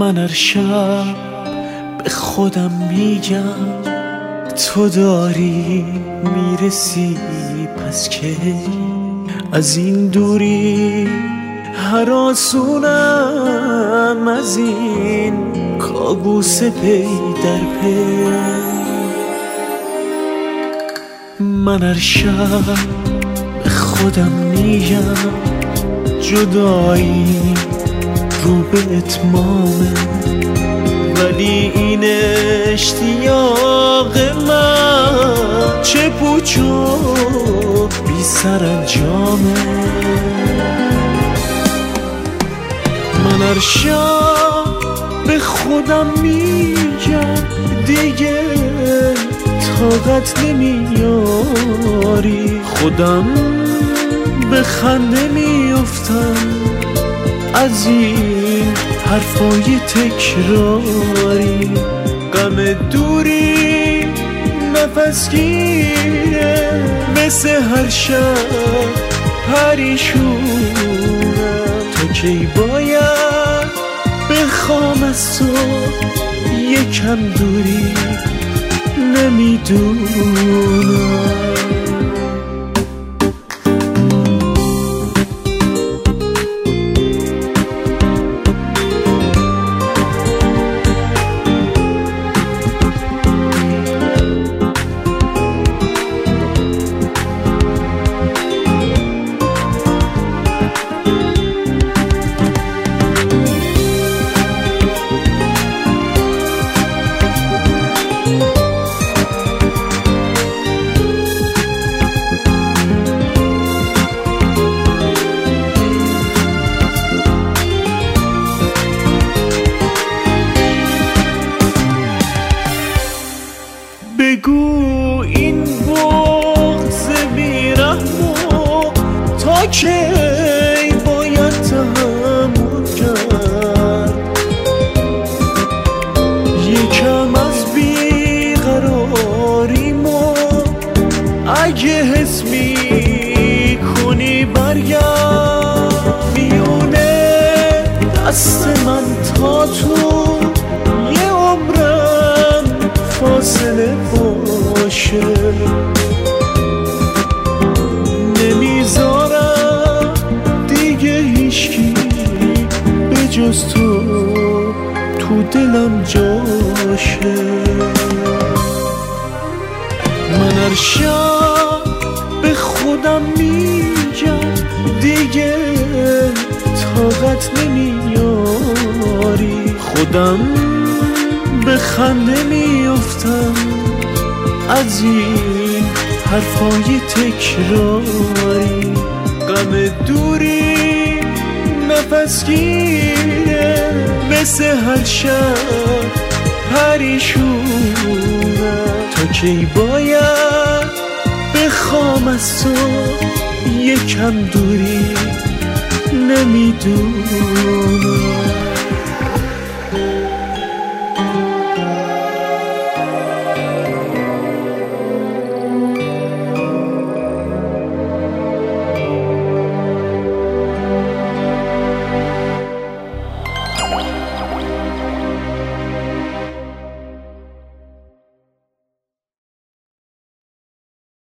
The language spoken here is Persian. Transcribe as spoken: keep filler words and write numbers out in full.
من هر شب به خودم میگم تو داری میرسی، پس که از این دوری هراسونم، از این کابوس پی در پی. من هر شب به خودم میگم جدایی رو به اتمامه، ولی این اشتیاق من چه پوچ و بی سرانجامه. من هر شب به خودم میگم دیگه طاقت نمیاری، خودم به خنده میافتم از این حرفای تکراری. غم دوری نفس گیره مثل هر شب پریشونم، تا کی باید بخوام از تو یکم دوری نمیدونم. بگو این بغض بیرحمو تا کی باید تحمل کرد، یکم از بیقراریمو اگه حس میکنی برگرد. میونه دست من تا تو یه عمرم فاصله باشه، نمیذارم دیگه هیچکی به جز تو تو دلم جاشه. من هر شب به خودم میگم دیگه طاقت نمیاری، خودم به خنده میافتم از این حرفای تکراری. غم دوری نفس گیره مثل هر شب پریشونم، تا کی باید بخوام از تو یکم دوری نمیدونم.